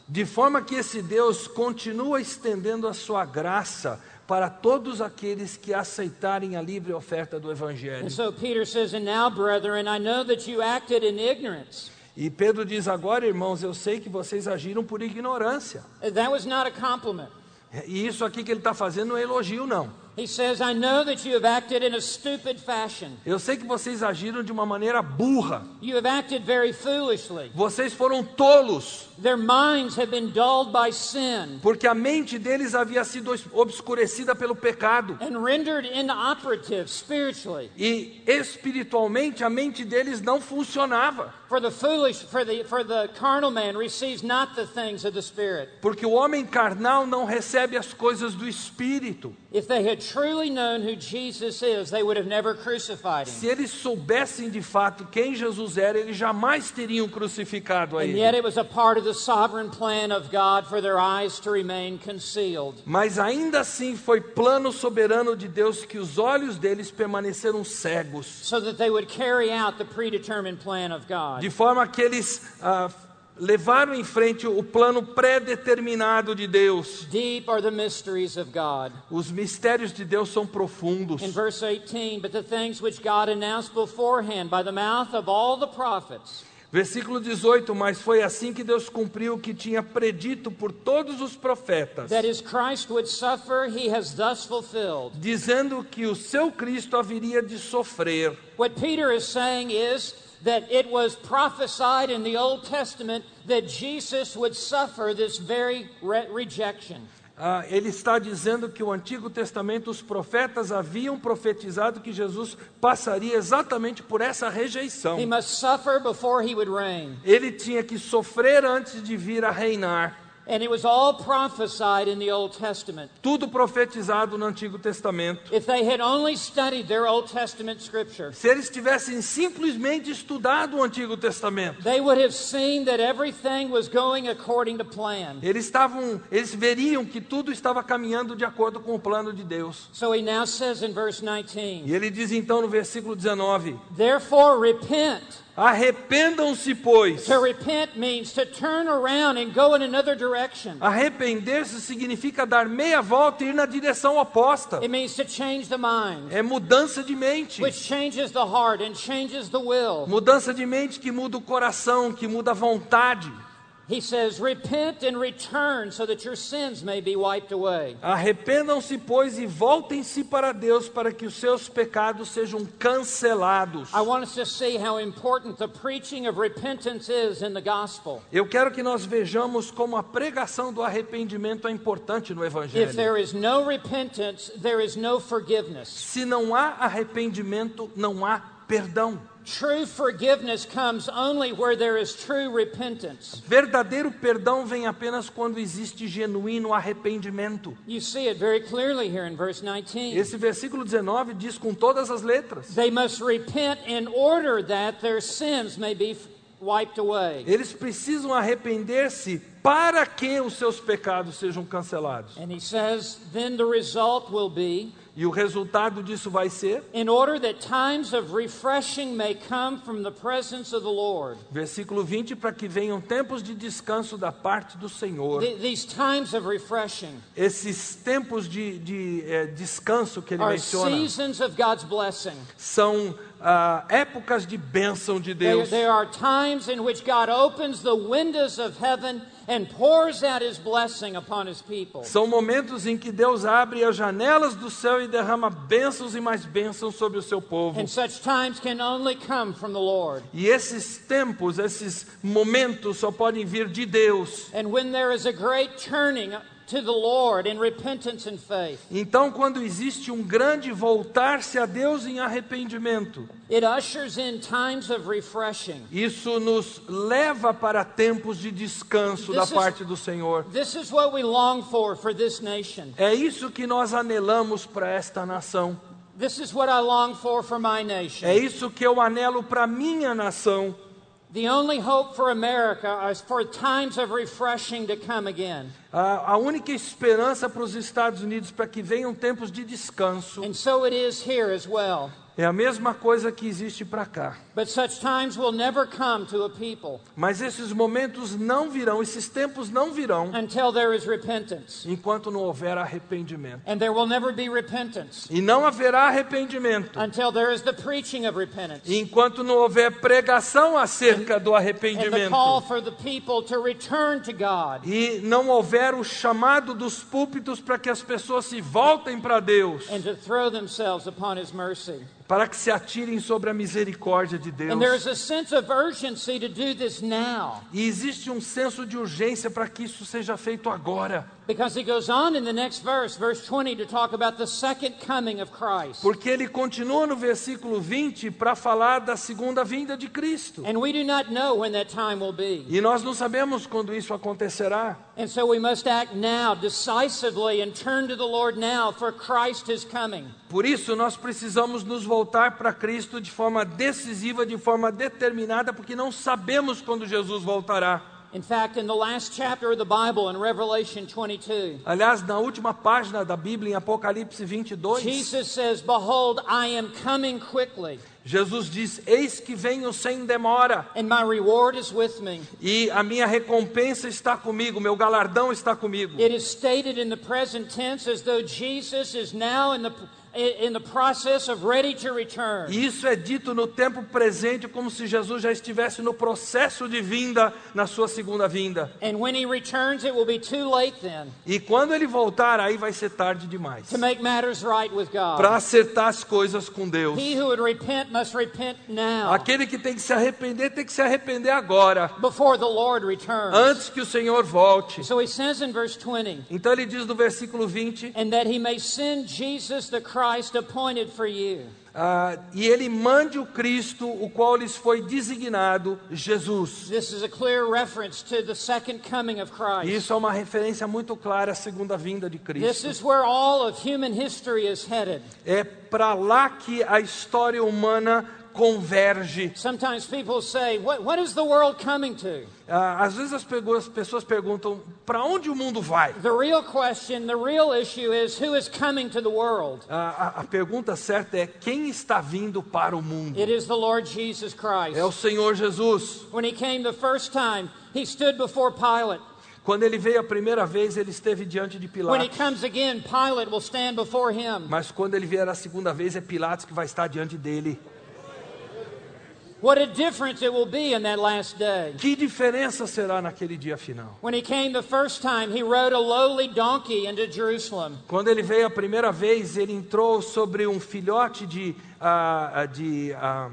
De forma que esse Deus continua estendendo a sua graça para todos aqueles que aceitarem a livre oferta do Evangelho. And so Peter says, and now, brethren, I know that you acted in ignorance. E Pedro diz agora, irmãos, eu sei que vocês agiram por ignorância. That was not a compliment. E isso aqui que ele está fazendo não é elogio, não. He says, I know that you have acted in a stupid fashion. Eu sei que vocês agiram de uma maneira burra. You have acted very foolishly. Vocês foram tolos. Their minds have been dulled by sin Porque a mente deles havia sido obscurecida pelo pecado. and rendered inoperative spiritually. E espiritualmente a mente deles não funcionava. For the foolish, for the for the carnal man receives not the things of the Spirit. Porque o homem carnal não recebe as coisas do Espírito. If they had truly known who Jesus is, they would have never crucified him. Se eles soubessem de fato quem Jesus era, eles jamais teriam crucificado a And yet ele. it was a part of the sovereign plan of God for their eyes to remain concealed. Mas ainda assim foi plano soberano de Deus que os olhos deles permaneceram cegos. So that they would carry out the predetermined plan of God. De forma que eles ah, levaram em frente o plano pré-determinado de Deus. Deep are the mysteries of God. Os mistérios de Deus são profundos. In verse eighteen, but the things which God announced beforehand by the mouth of all the prophets. Versículo dezoito, mas foi assim que Deus cumpriu o que tinha predito por todos os profetas, That is, Christ would suffer, he has thus fulfilled. dizendo que o seu Cristo haveria de sofrer. What Peter is saying is that it was prophesied in the Old Testament that Jesus would suffer this very re- rejection. Ah, ele está dizendo que o Antigo Testamento, os profetas haviam profetizado que Jesus passaria exatamente por essa rejeição. He must suffer before he would reign. Ele tinha que sofrer antes de vir a reinar. And it was all prophesied in the Old Testament. Tudo profetizado no Antigo Testamento. If they had only studied their Old Testament scripture, Se eles tivessem simplesmente estudado o Antigo Testamento, they would have seen that everything was going according to plan. eles estavam, eles veriam que tudo estava caminhando de acordo com o plano de Deus. So he now says in verse E nineteen, ele diz então no versículo dezenove: therefore repent. arrependam-se, pois. To repent means to turn around and go in another direction. Arrepender-se significa dar meia volta e ir na direção oposta. It means to change the mind, É mudança de mente. which changes the heart and changes the will. Mudança de mente que muda o coração, que muda a vontade. He says, repent and return so that your sins may be wiped away. Arrependam-se, pois, e voltem-se para Deus para que os seus pecados sejam cancelados. I want us to see how important the preaching of repentance is in the gospel. Eu quero que nós vejamos como a pregação do arrependimento é importante no If Evangelho. there is no repentance, there is no forgiveness. Se não há arrependimento, não há perdão. True forgiveness comes only where there is true repentance. Verdadeiro perdão vem apenas quando existe genuíno arrependimento. You see it very clearly here in verse nineteen. Esse versículo dezenove diz com todas as letras. They must repent in order that their sins may be wiped away. Eles precisam arrepender-se para que os seus pecados sejam cancelados. And he says, then the result will be, E o resultado disso vai ser, in order that times of refreshing may come from the presence of the Lord. versículo vinte, para que venham tempos de descanso da parte do Senhor. Th- these times of refreshing Esses tempos de, de eh, descanso que ele are menciona seasons of God's blessing. são ah, épocas de bênção de There, Deus. there are times in which God opens the windows of heaven and pours out his blessing upon his people. São momentos em que Deus abre as janelas do céu e derrama bênçãos e mais bênçãos sobre o seu povo. And such times can only come from the Lord. E esses tempos, esses momentos só podem vir de Deus. And when there is a great turning to the Lord in repentance and faith, Então, quando existe um grande voltar-se a Deus em arrependimento, it ushers in times of refreshing. isso nos leva para tempos de descanso da This is- parte do Senhor. This is what we long for for this nation. É isso que nós anelamos para esta nação. This is what I long for for my nation. É isso que eu anelo para minha nação. The only hope for America is for times of refreshing to come again. A, a única esperança para os Estados Unidos para que venham tempos de descanso And so it is here as well. É a mesma coisa que existe para cá. But such times will never come to a people Mas esses momentos não virão, esses tempos não virão, until there is repentance. enquanto não houver arrependimento. And there will never be repentance E não haverá arrependimento, until there is the preaching of repentance enquanto não houver pregação acerca do and the arrependimento. call for the people to return to God. E não houver o chamado dos púlpitos para que as pessoas se voltem para Deus, And to throw themselves upon His mercy. para que se atirem sobre a misericórdia de And there is Deus. a sense of urgency to do this now. E existe um senso de urgência para que isso seja feito agora. Because he goes on in the next verse, verse twenty, to talk about the second coming of Christ. Porque ele continua no versículo vinte para falar da segunda vinda de Cristo. And we do not know when that time will be. E nós não sabemos quando isso acontecerá. And so we must act now decisively and turn to the Lord now, for Christ is coming. Por isso nós precisamos nos voltar para Cristo de forma decisiva, de forma determinada, porque não sabemos quando Jesus voltará. In fact, in the last chapter of the Bible, in Revelation twenty-two, Aliás, na última página da Bíblia, em Apocalipse vinte e dois, Jesus says, "Behold, I am coming quickly, Jesus diz: eis que venho sem demora, and my reward is with me." e a minha recompensa está comigo, meu galardão está comigo. It is stated in the present tense as though Jesus is now in the in the process of ready to return. E isso é dito no tempo presente, como se Jesus já estivesse no processo de vinda, na sua segunda vinda. And when he returns, it will be too late then E quando ele voltar, aí vai ser tarde demais to make matters right with God. para acertar as coisas com Deus. He who would repent must repent now, Aquele que tem que se arrepender, tem que se arrepender agora, before the Lord returns. antes que o Senhor volte. So he says in verse twenty, Então ele diz no versículo vinte, and that he may send Jesus the Christ appointed for you. ah, e ele mande o Cristo, o qual lhes foi designado, Jesus. This is a clear reference to the second coming of E Christ. isso é uma referência muito clara à segunda vinda de This Cristo. is where all of human history is headed. É para lá que a história humana converge. Sometimes people say, what, what is the world coming to? Ah, às vezes as pegu- as pessoas perguntam, para onde o mundo vai? The real question, the real issue is who is coming to the world? Ah, a, a pergunta certa é, quem está vindo para o mundo? It is the Lord Jesus Christ. É o Senhor Jesus. When he came the first time, he stood before Pilate. Quando ele veio a primeira vez, ele esteve diante de When he Pilatos. comes again, Pilate will stand before him. Mas quando ele vier a segunda vez, é Pilatos que vai estar diante dele. What a difference it will be in that last day. Que diferença será naquele dia final? When he came the first time, he rode a lowly donkey into Jerusalem. Quando ele veio a primeira vez, ele entrou sobre um filhote de, ah, de ah,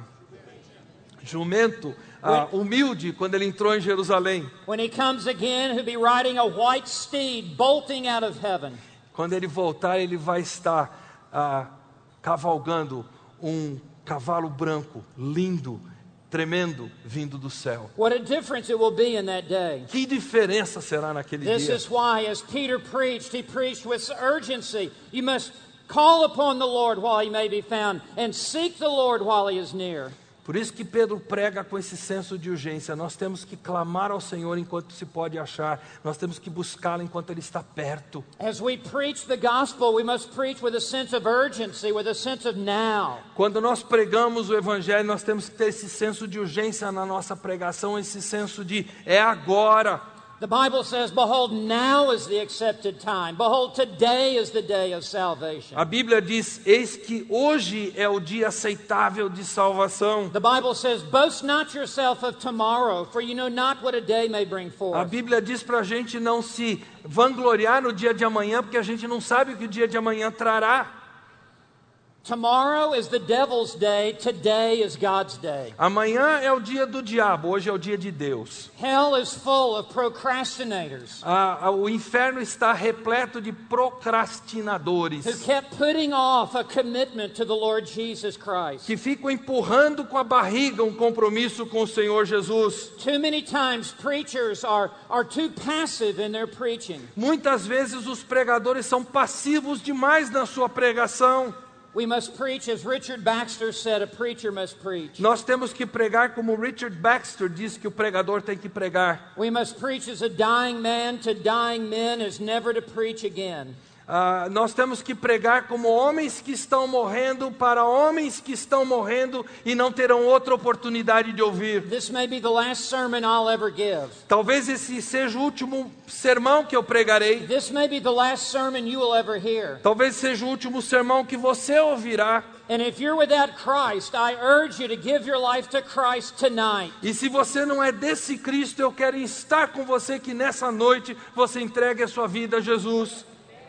jumento, ah, humilde, quando ele entrou em Jerusalém. When he comes again, he'll be riding a white steed bolting out of heaven. Quando ele voltar, ele vai estar ah, cavalgando um cavalo branco, lindo, tremendo, vindo do céu. What a difference it will be in that day. Que diferença será naquele This dia? is why, as Peter preached, he preached with urgency. You must call upon the Lord while he may be found, and seek the Lord while he is near. Por isso que Pedro prega com esse senso de urgência. Nós temos que clamar ao Senhor enquanto se pode achar. Nós temos que buscá-lo enquanto Ele está perto. As we preach the gospel, we must preach with a sense of urgency, with a sense of now. Quando nós pregamos o Evangelho, nós temos que ter esse senso de urgência na nossa pregação, esse senso de é agora. The Bible says, behold, now is the accepted time. Behold, today is the day of salvation. A Bíblia diz, eis que hoje é o dia aceitável de salvação. The Bible says, boast not yourself of tomorrow, for you know not what a day may bring A forth. Bíblia diz para a gente não se vangloriar no dia de amanhã, porque a gente não sabe o que o dia de amanhã trará. Tomorrow is the devil's day, today is God's day. Amanhã é o dia do diabo, hoje é o dia de Deus. Hell is full of procrastinators Ah, o inferno está repleto de procrastinadores who kept putting off a commitment to the Lord Jesus Christ. que ficam empurrando com a barriga um compromisso com o Senhor Jesus. Too many times preachers are, are too passive in their preaching. Muitas vezes os pregadores são passivos demais na sua pregação. We must preach as Richard Baxter said a preacher must preach. Nós temos que pregar como Richard Baxter diz que o pregador tem que pregar. We must preach as a dying man to dying men is never to preach again. Ah, nós temos que pregar como homens que estão morrendo para homens que estão morrendo e não terão outra oportunidade de ouvir. This may be the last sermon I'll ever give. Talvez esse seja o último sermão que eu pregarei. This may be the last sermon you will ever hear. Talvez seja o último sermão que você ouvirá. And if you're without Christ, I urge you to give your life to Christ tonight. E se você não é desse Cristo, eu quero estar com você que nessa noite você entregue a sua vida a Jesus.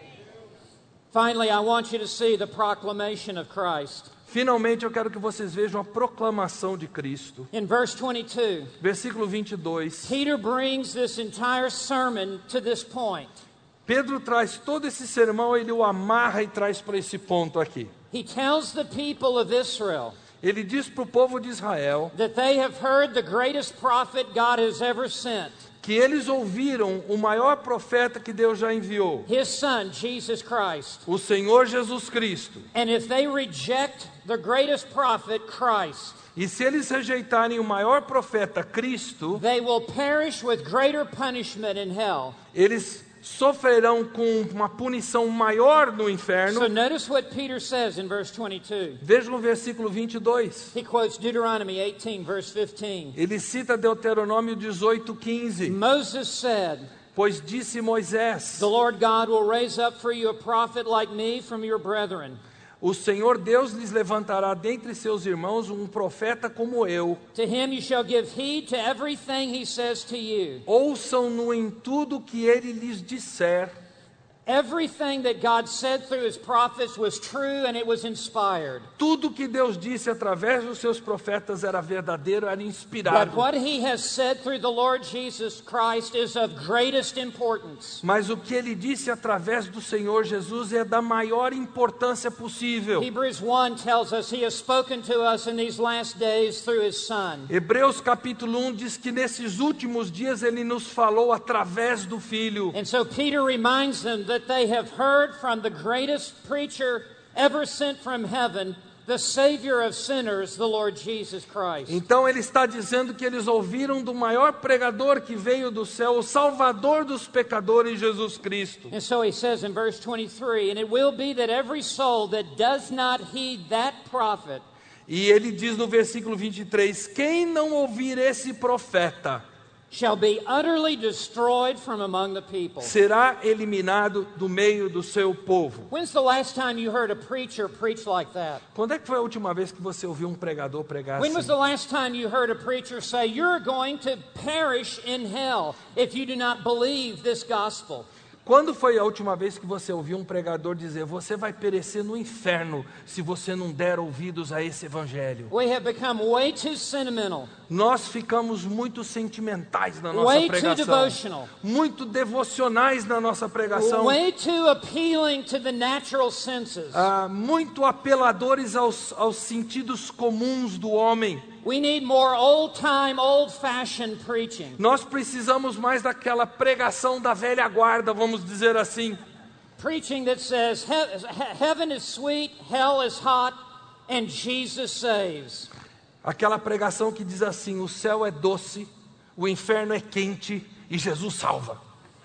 Finally, I want you to see the proclamation of Christ. Finalmente eu quero que vocês vejam a proclamação de Cristo. In verse twenty-two, Versículo vinte e dois. Peter brings this entire sermon to this point. Pedro traz todo esse sermão, ele o amarra e traz para esse ponto aqui. He tells the people of Israel Ele diz para o povo de Israel that they have heard the greatest prophet God has ever sent, que eles ouviram o maior profeta que Deus já enviou, His Son, Jesus Christ. o Senhor Jesus Cristo. And if they reject the greatest prophet, Christ, E se eles rejeitarem o maior profeta, Cristo, they will perish with greater punishment in hell. eles sofrerão com uma punição maior no inferno. So notice what Peter says in verse twenty-two. Veja no versículo vinte e dois. He quotes Deuteronomy eighteen, verse fifteen. Ele cita Deuteronômio dezoito, quinze. Moses said, Pois disse Moisés: "The Lord God will raise up for you a prophet like me from your brethren. O Senhor Deus lhes levantará dentre seus irmãos um profeta como eu. To him you shall give heed to everything he says to you." Ouçam-no em tudo que ele lhes disser. Everything that God said through his prophets was true and it was inspired. Tudo que Deus disse através dos seus profetas era verdadeiro, era But inspirado. what he has said through the Lord Jesus Christ is of greatest importance. Mas o que ele disse através do Senhor Jesus é da maior importância possível. Hebrews one tells us he has spoken to us in these last days through his Son. Hebreus capítulo um diz que nesses últimos dias ele nos falou através do Filho. And so Peter reminds them that they have heard from the greatest preacher ever sent from heaven, the Savior of sinners, the Lord Jesus Christ. Então ele está dizendo que eles ouviram do maior pregador que veio do céu, o Salvador dos pecadores, Jesus Cristo. And so he says in verse twenty-three, "And it will be that every soul that does not heed that prophet," E ele diz no versículo vinte e três: quem não ouvir esse profeta "shall be utterly destroyed from among the people." será eliminado do meio do seu povo. When's the last time you heard a preacher preach like that? Quando é que foi a última vez que você ouviu um pregador pregar When was assim? the last time you heard a preacher say, "You're going to perish in hell if you do not believe this gospel"? Quando foi a última vez que você ouviu um pregador dizer: você vai perecer no inferno se você não der ouvidos a esse evangelho? We have become way too sentimental, Nós ficamos muito sentimentais na nossa way too pregação, devotional, muito devocionais na nossa pregação, way too appealing to the natural senses. ah, muito apeladores aos, aos sentidos comuns do homem. We need more old-time, old-fashioned preaching. Nós precisamos mais daquela pregação da velha guarda, vamos dizer assim. Preaching that says, "He- he- heaven is sweet, hell is hot, and Jesus saves." Aquela pregação que diz assim: o céu é doce, o inferno é quente e Jesus salva.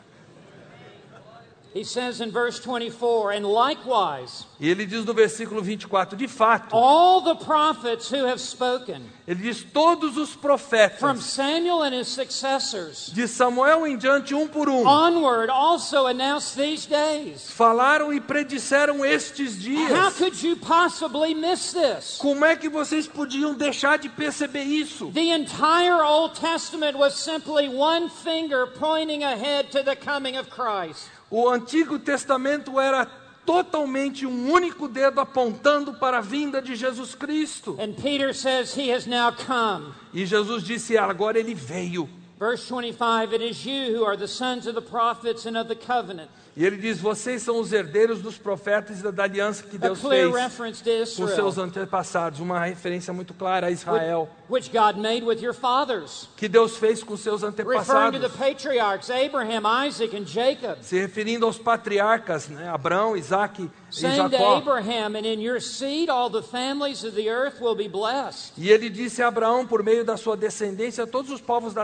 He says in verse twenty-four, "And likewise, E ele diz no versículo vinte e quatro, de fato, all the prophets who have spoken, ele diz todos os profetas, from Samuel and his successors, de Samuel em diante, um por um, onward also announce these days." falaram e predisseram estes How dias. could you possibly miss this? Como é que vocês podiam deixar de perceber isso? The entire Old Testament was simply one finger pointing ahead to the coming of Christ. O Antigo Testamento era totalmente um único dedo apontando para a vinda de Jesus Cristo. And Peter says he has now come. E Jesus disse: agora ele veio. Verse twenty-five, "It is you who are the sons of the prophets and of the covenant." E ele diz: vocês são os herdeiros dos profetas e da aliança que A Deus clear fez reference to com seus Israel, antepassados. Uma referência muito clara a Israel, which God made with your fathers, que Deus fez com seus referring to the antepassados, patriarchs, Abraham, Isaac, and Jacob. se referindo aos patriarcas, né? Abraão, Isaac e Saying to Jacó. Abraham, "And in your seed all the families of the earth will be blessed." E ele disse a Abraão, por meio da sua descendência, todos os povos da terra serão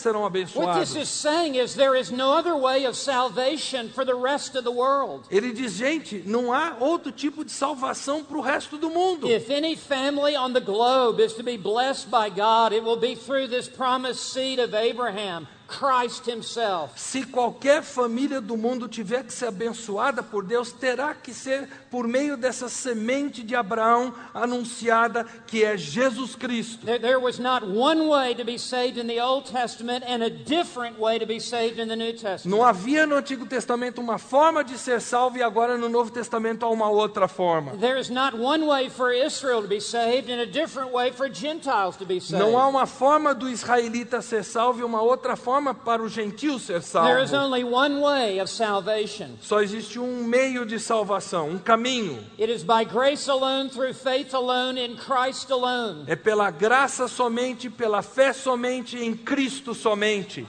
serão What this abençoados. is saying is there is no other way of salvation for the rest of the world. Ele diz, gente, não há outro tipo de salvação para o resto do mundo. If any family on the globe is to be blessed by God, it will be through this promised seed of Abraham, Christ himself. Se qualquer família do mundo tiver que ser abençoada por Deus, terá que ser por meio dessa semente de Abraão anunciada, que é Jesus Cristo. There, there was not one way to be saved in the Old Testament and a different way to be saved in the New Testament. Não havia no Antigo Testamento uma forma de ser salvo e agora no Novo Testamento há uma outra forma. There is not one way for Israel to be saved and a different way for Gentiles to be saved. Não há uma forma do israelita ser salvo e uma outra forma para o gentio ser There is salvo. only one way of salvation. Só existe um meio de salvação, um caminho. It is by grace alone, through faith alone, in Christ alone. É pela graça somente, pela fé somente, em Cristo somente.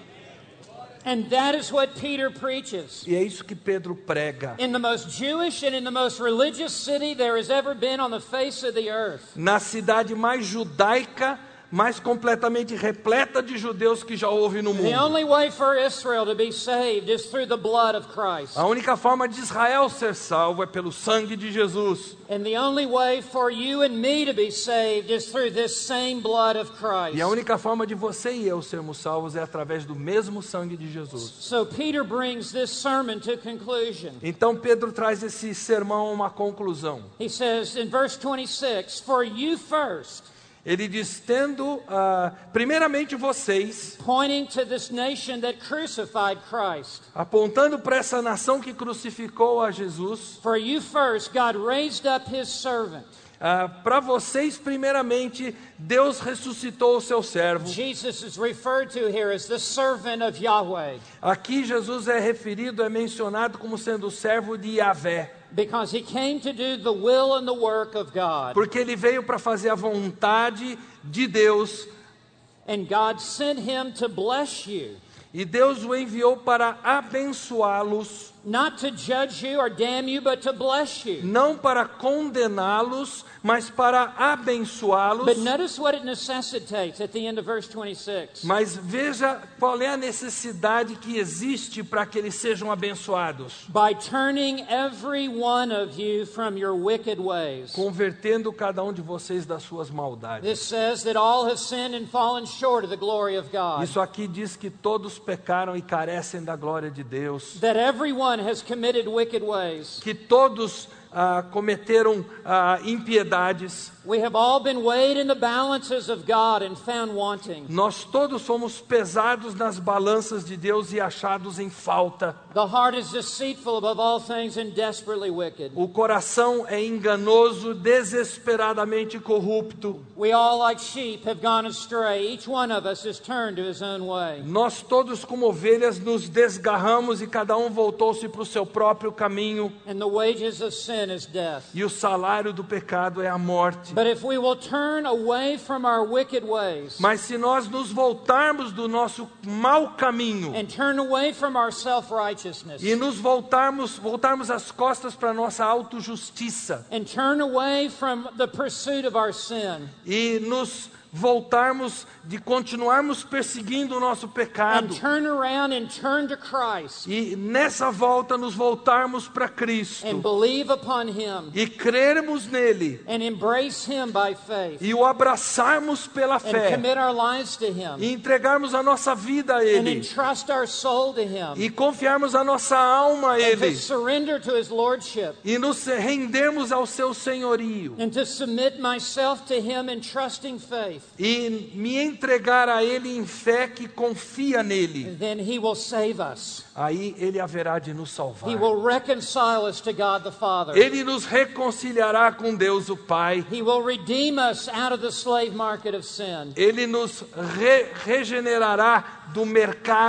And that is what Peter preaches. E é isso que Pedro prega. In the most Jewish and in the most religious city there has ever been on the face of the earth. Na cidade mais judaica, mais completamente repleta de judeus que já houve no The mundo. only way for Israel to be saved is through the blood of Christ. A única forma de Israel ser salvo é pelo sangue de Jesus. And the only way for you and me to be saved is through this same blood of Christ. E a única forma de você e eu sermos salvos é através do mesmo sangue de Jesus. So Peter brings this sermon to conclusion. Então Pedro traz esse sermão a uma conclusão. He says in verse twenty-six, "For you first," Ele diz, tendo, ah, primeiramente vocês, pointing to this nation that crucified Christ. apontando para essa nação que crucificou a Jesus, "For you first, God raised up his servant." ah, para vocês, primeiramente, Deus ressuscitou o seu servo. Jesus is referred to here as the servant of Yahweh Aqui Jesus é referido, é mencionado como sendo o servo de Yahvé, because he came to do the will and the work of God. porque ele veio para fazer a vontade de Deus, And God sent him to bless you, e Deus o enviou para abençoá-los, not to judge you or damn you, but to bless you. não para condená-los, mas para abençoá-los. But notice what it necessitates at the end of verse twenty-six. Mas veja qual é a necessidade que existe para que eles sejam abençoados. By turning every one of you from your wicked ways. Convertendo cada um de vocês das suas maldades. This says that all have sinned and fallen short of the glory of God. Isso aqui diz que todos pecaram e carecem da glória de Deus. That everyone has committed wicked ways. Que todos ah, cometeram ah, impiedades. We have all been weighed in the balances of God and found wanting. Nós todos fomos pesados nas balanças de Deus e achados em falta. The heart is deceitful above all things and desperately wicked. O coração é enganoso, desesperadamente corrupto. We all like sheep have gone astray. Each one of us has turned to his own way. Nós todos como ovelhas nos desgarramos e cada um voltou-se para o seu próprio caminho. And the wages of sin is death. E o salário do pecado é a morte. But if we will turn away from our wicked ways Mas se nós nos voltarmos do nosso mau caminho and turn away from our self-righteousness e nos voltarmos, voltarmos as costas para a nossa autojustiça and turn away from the pursuit of our sin e nos voltarmos de continuarmos perseguindo o nosso and pecado turn around and turn to Christ e nessa volta nos voltarmos para Cristo and believe upon Him e crermos nele and embrace Him by faith e o abraçarmos pela and fé commit our lives to Him e entregarmos a nossa vida a and Ele entrust our soul to Him e confiarmos a nossa alma a and to Ele surrender to His Lordship e nos rendermos ao seu senhorio and to submit myself to Him in trusting faith, e me entregar a Ele em fé que confia nele, then He will save us. aí Ele haverá de nos salvar. He will reconcile us to God the Father. Ele nos reconciliará com Deus o Pai. He will redeem us out of the slave market of sin. Ele nos re regenerará do mercado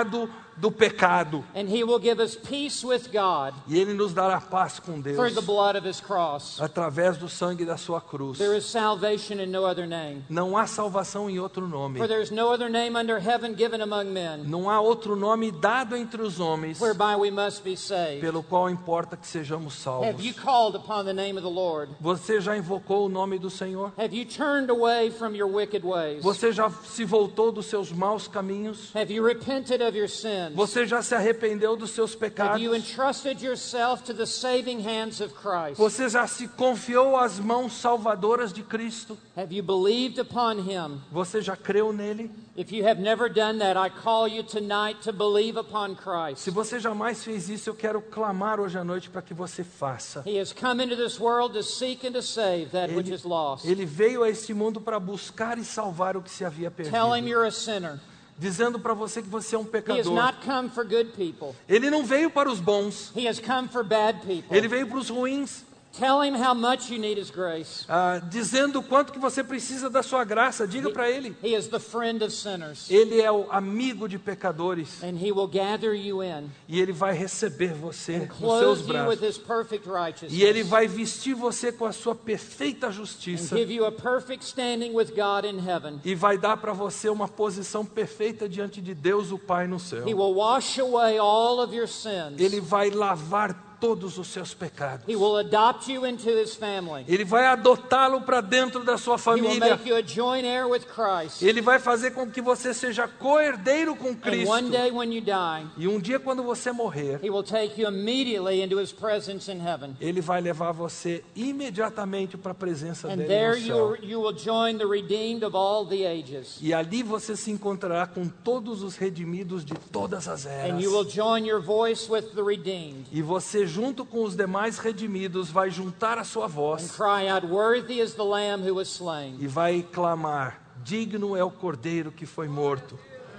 do pecado. And he will give us peace with God E Ele nos dará paz com Deus through the blood of his cross. através do sangue da sua cruz. There is salvation in no other name. Não há salvação em outro nome. For there is no other name under heaven given among men Não há outro nome dado entre os homens whereby we must be saved. pelo qual importa que sejamos salvos. Have you called upon the name of the Lord? Você já invocou o nome do Senhor? Have you turned away from your wicked ways? Você já se voltou dos seus maus caminhos? Have you repented of your sins? Você já se arrependeu dos seus Have pecados? you entrusted yourself to the saving hands of Christ? Você já se confiou às mãos salvadoras de Cristo? Have you believed upon him? Você já creu nele? If you have never done that, I call you tonight to believe upon Christ. Se você jamais fez isso, eu quero clamar hoje à noite para que você faça. He has come into this world to seek and to save that which Ele, is lost. ele veio a este mundo para buscar e salvar o que se havia Tell him perdido. you're a sinner. Dizendo para você que você é um He has pecador. not come for good people. Ele não veio para os bons. He has come for bad people. Ele veio para os ruins. Tell him how much you need his grace. Ah, dizendo o quanto que você precisa da sua graça. Diga para ele. He is the friend of sinners. Ele é o amigo de pecadores. And he will gather you in E ele vai receber você and nos seus clothe you with braços. his perfect righteousness. E ele vai vestir você com a sua perfeita And justiça. give you a perfect standing with God in heaven. E vai dar para você uma posição perfeita diante de Deus, o Pai, no céu. He will wash away all of your sins. Ele vai lavar todos os seus pecados. He will adopt you into his family. Ele vai adotá-lo para dentro da sua He will família. make you a joint heir with Christ. Ele vai fazer com que você seja co-herdeiro com And Cristo. one day when you die, E um dia, quando você morrer, he will take you immediately into his presence in heaven. ele vai levar você imediatamente para a presença And dele there no you, céu. you will join the redeemed of all the ages. E ali você se encontrará com todos os redimidos de todas as eras. And you will join your voice with the redeemed. E você, junto com os demais redimidos, vai juntar a sua And voz cry out, worthy is the Lamb who was slain. e vai clamar: digno é o Cordeiro que foi morto.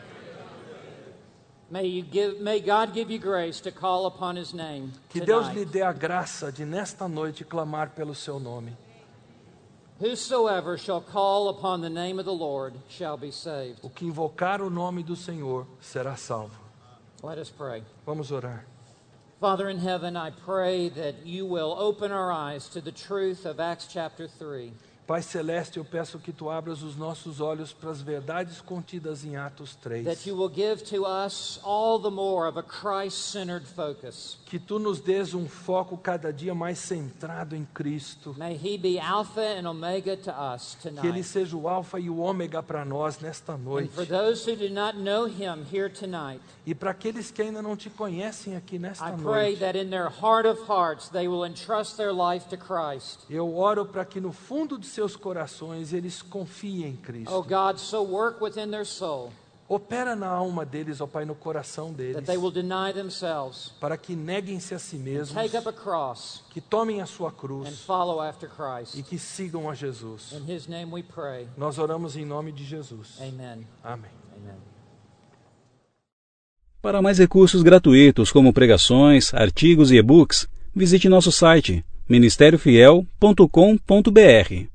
May, you give, may God give you grace to call upon his name Que Deus lhe tonight. dê a graça de, nesta noite, clamar pelo seu nome. Whosoever shall call upon the name of the Lord shall be saved. O que invocar o nome do Senhor será salvo. Let us pray. Vamos orar. Father in heaven, I pray that you will open our eyes to the truth of Acts chapter three. Pai Celeste, eu peço que Tu abras os nossos olhos para as verdades contidas em Atos três. That you will give to us all the more of a Christ-centered focus. Que Tu nos dês um foco cada dia mais centrado em Cristo. May he be Alpha and Omega to us Que Ele tonight. seja o alfa e o ômega para nós nesta And noite. for those who do not know him here tonight, E para aqueles que ainda não Te conhecem aqui nesta I pray noite, that in their heart of hearts they will entrust their life to Christ. eu oro para que no fundo de seus corações eles confiem em Cristo. Oh God, so work within their soul Opera na alma deles, ó Pai, no coração deles, that they will deny themselves, para que neguem-se a si mesmos, take up a cross, que tomem a sua and cruz follow after e Christ. que sigam a Jesus. In his name we pray. Nós oramos em nome de Jesus. Amen. Amém. Amen. Para mais recursos gratuitos como pregações, artigos e e-books, visite nosso site ministério fiel ponto com ponto br.